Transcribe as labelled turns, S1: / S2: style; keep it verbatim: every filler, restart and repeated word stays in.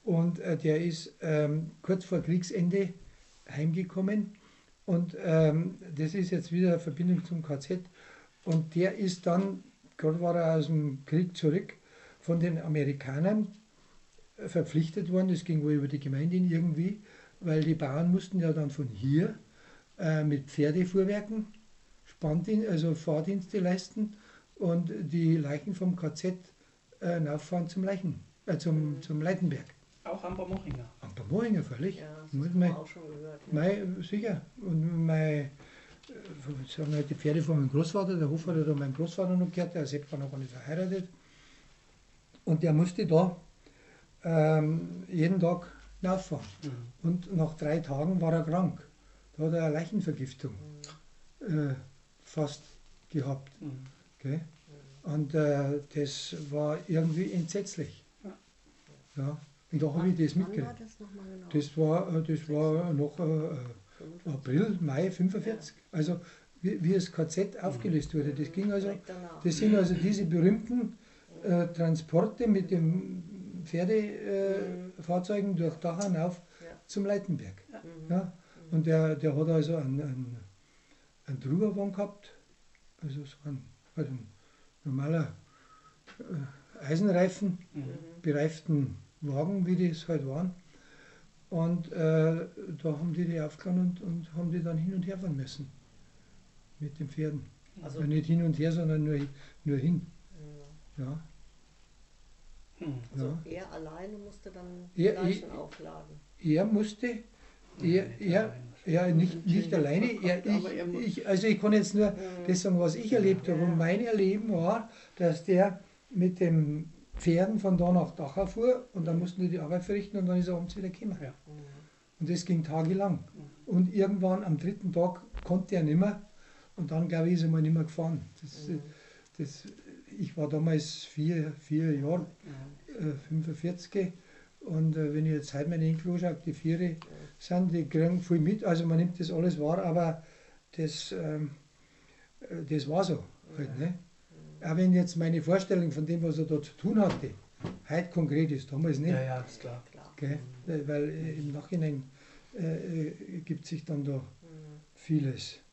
S1: Und äh, der ist ähm, kurz vor Kriegsende heimgekommen. Und ähm, das ist jetzt wieder eine Verbindung zum K Z. Und der ist dann, gerade war er aus dem Krieg zurück, von den Amerikanern verpflichtet worden, das ging wohl über die Gemeinde irgendwie, weil die Bauern mussten ja dann von hier äh, mit Pferdefuhrwerken Spanndienst, also Fahrdienste leisten und die Leichen vom K Z äh, rauffahren zum Leichen, äh, zum,
S2: Mhm.
S1: zum Leitenberg.
S2: Auch am Mochinger.
S1: Am Pamohinger, völlig.
S3: Ja, das
S1: Muss
S3: haben
S1: mein,
S3: wir auch schon gehört. Ja.
S1: mein, sicher. Und mein, äh, sagen halt die Pferde von meinem Großvater, der Hof hat ja da meinem Großvater noch gehört, der Sepp war noch gar nicht verheiratet. Und der musste da ähm, jeden Tag rauffahren.
S2: Mhm.
S1: Und nach drei Tagen war er krank. Da hat er eine Leichenvergiftung
S3: Mhm.
S1: äh, fast gehabt.
S2: Mhm.
S1: Okay? Und äh, das war irgendwie entsetzlich.
S2: Ja.
S1: Ja. Und da habe ich das
S3: Wann war
S1: mitgekriegt.
S3: das nochmal genau?
S1: Das war, äh, das war noch äh, April, Mai fünfundvierzig. Also wie, wie das K Z aufgelöst wurde. Das ging also,
S3: Direkt danach.
S1: das sind also diese berühmten äh, Transporte mit den Pferdefahrzeugen äh, durch Dachau auf
S3: Ja.
S1: zum Leitenberg.
S3: Mhm.
S1: Ja? Und der, der hat also einen, einen, einen Trugerwagen gehabt, also so ein, halt ein normaler äh, Eisenreifen,
S2: Mhm.
S1: bereiften Wagen, wie das halt waren. Und äh, da haben die die aufgeladen und, und haben die dann hin und her fahren müssen mit den Pferden.
S3: Also,
S1: Ja, nicht hin und her, sondern nur, nur hin.
S3: ja.
S1: Ja,
S2: Mhm.
S3: also
S1: ja.
S3: er alleine musste dann
S1: Er-
S3: Leichen
S1: er-
S3: aufladen.
S1: Er musste, er, er, ja, nicht, nicht alleine, er,
S2: Aber er mu-
S1: ich, ich, also ich kann jetzt nur das sagen, was ich erlebt habe. Und mein Erleben war, dass der mit den Pferden von da nach Dachau fuhr und dann mussten die die Arbeit verrichten und dann ist er abends wieder gekommen.
S2: Ja.
S3: Mhm.
S1: Und das ging tagelang. Und irgendwann am dritten Tag konnte er nicht mehr und dann, glaube ich, ist er mal nicht mehr gefahren. Das,
S3: Mhm.
S1: das, ich war damals vier, vier Jahre,
S2: Mhm.
S1: äh, fünfundvierzig. Und äh, wenn ich jetzt heute meine Enkel anschaue, die Viere sind, die kriegen viel mit, also man nimmt das alles wahr, aber das, ähm, äh, das war so. Halt, ne? Auch wenn jetzt meine Vorstellung von dem, was er da zu tun hatte, heute konkret ist, damals nicht.
S2: Ja, ja, ist klar.
S3: Klar.
S1: Gell? Weil äh, im Nachhinein äh, äh, gibt sich dann da
S3: Mhm.
S1: vieles.